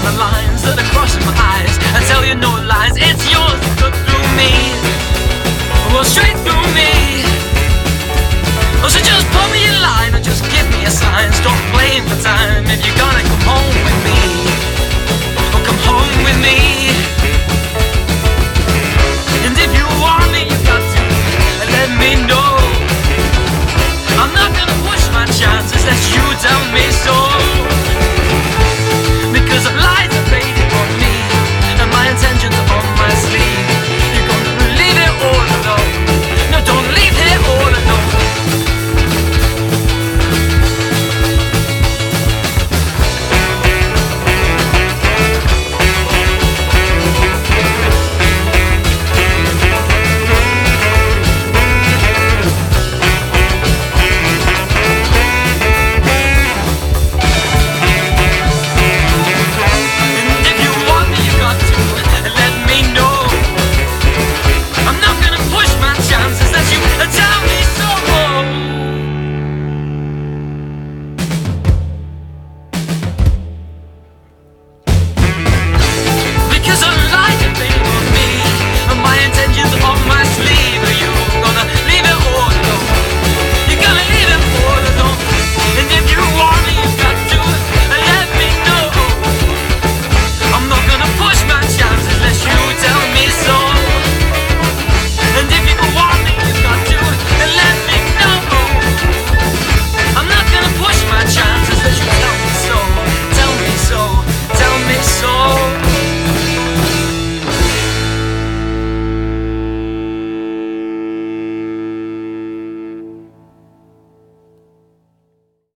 the lines that are crossing my eyes. I tell you no lies, it's yours to cut through me. Well, straight through me. Oh, so just put me in line or just give me a sign. Stop playing for time if you're gonna come home.